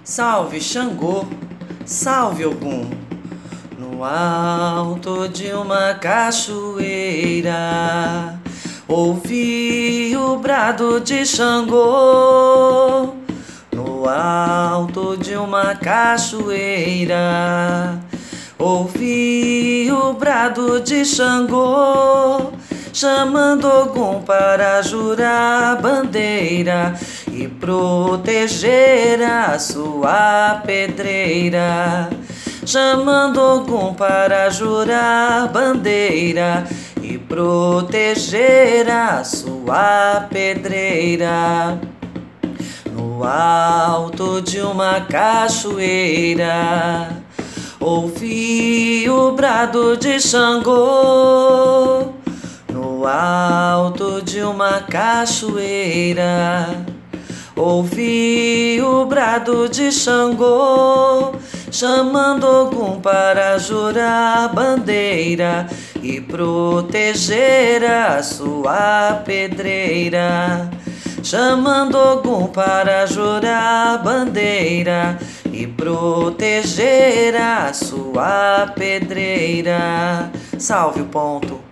Salve Xangô, salve Ogum, no alto de uma cachoeira, ouvi o brado de Xangô. No alto de uma cachoeira, ouvi o brado de Xangô, chamando Ogum para jurar bandeira e proteger a sua pedreira. Chamando Ogum para jurar bandeira e proteger a sua pedreira. No alto de uma cachoeira, ouvi o brado de Xangô. No alto de uma cachoeira, ouvi o brado de Xangô, chamando Ogum para jurar bandeira e proteger a sua pedreira. Chamando Ogum para jurar bandeira e proteger a sua pedreira. Salve o ponto.